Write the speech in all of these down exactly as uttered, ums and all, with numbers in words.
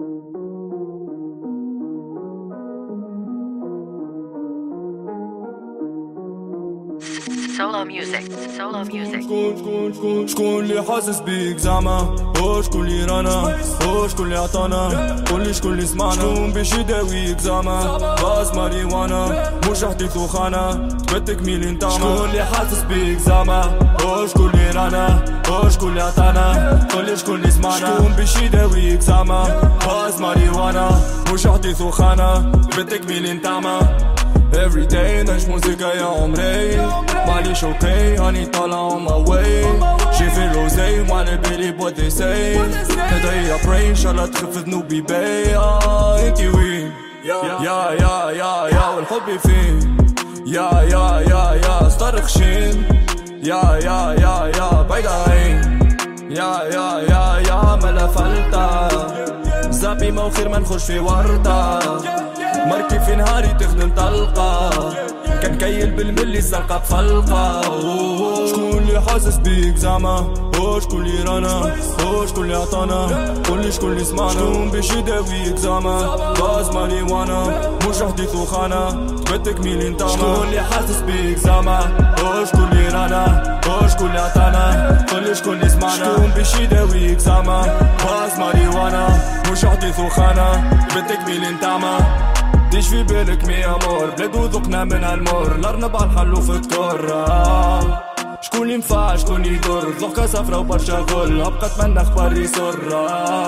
Solo music, solo music. شكون شكون شكون شكون اللي حاسس بيك زعما؟ هو شكون اللي رانا؟ هو شكون اللي عطانا؟ قولي شكون اللي سمعنا؟ شكون باش يداويك زعما؟ باس ماريوانا مش حديث وخانا تبتك ميلين طعمة. شكون اللي حاسس بيك زعما؟ هو شكون اللي رانا؟ هو شكون اللي عطانا؟ قولي شكون اللي سمعنا؟ شكون باش يداويك زعما؟ باس ماريوانا مش حديث وخانا تبتك ميلين طعمة. Every day نعيش موسيقى يا عمري معليش اوكي هاني طالع on my way شايف الروزي وعلى بالي what they say ندعي يا pray ان شاء الله تخف ذنوبي باي. اه انتي وين يا يا يا يا والحب فين يا يا يا يا صدر خشين يا يا يا يا بعيد عين يا يا يا يا ملا فلتة زابي ما وخير ما نخش في ورطة مركي في نهاري تخدم طلقة كان كيل بالملي سرقة بفلقة. شكون اللي حاسس بيك زعما؟ هو شكون اللي رانا؟ هو شكون اللي عطانا؟ قولي شكون اللي سمعنا؟ شكون باش يداويك زعما؟ باز ماريوانا مش حديث وخانا تبتك ميلين طعمة. شكون اللي حاسس بيك زعما؟ هو شكون اللي رانا؟ هو شكون اللي عطانا؟ قولي شكون اللي سمعنا؟ شكون باش يداويك زعما؟ باز ماريوانا مش حديث وخانا تبتك ميلين طعمة. ديش في بالك مي امور بلاد وذقنا من هالمور الارنب عالحلو في الكرة. شكون اللي ينفع شكون يضر ذوقها صفرا وبرشا غل ابقى اتمنى اخبار يسرة.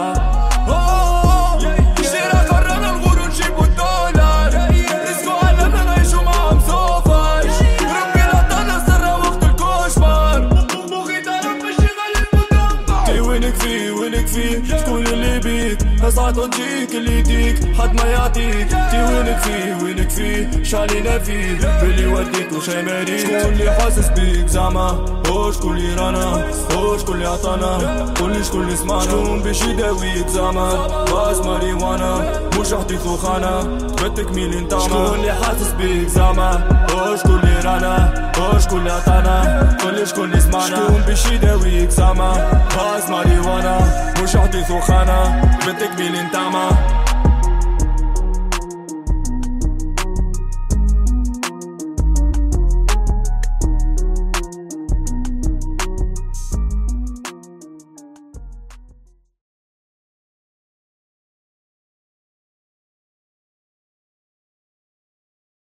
شيرا قررنا الغور ونجيبو الدولار رزقو علمنا نعيشو معهم صوفاج ربي العطانا سرة وقت الكوشمار مخي ضرب باش يغلب مدمر. كي وينك فيه وينك فيه شكون اللي بيك هساعد تجيك اللي يديك حد ما يعطيك. تي وينك فيه وينك فيه شعلينا فيه باللي يوديك وشي ماريك. شكون اللي حاسس بيك زعما؟ هو شكون اللي رانا؟ هو شكون اللي عطانا؟ قولي شكون اللي سمعنا؟ شكون باش يداويك زعما؟ باس ماريوانا مش حديث وخانا تبتك ميلين طعمة. شكون اللي حاسس بيك زعما؟ هو شكون اللي رانا؟ هو شكون اللي عطانا؟ قولي شكون اللي سمعنا؟ شكون باش يداويك زعما؟ باس ماريوانا مش حديث وخانا تبتك ميلين طعمة.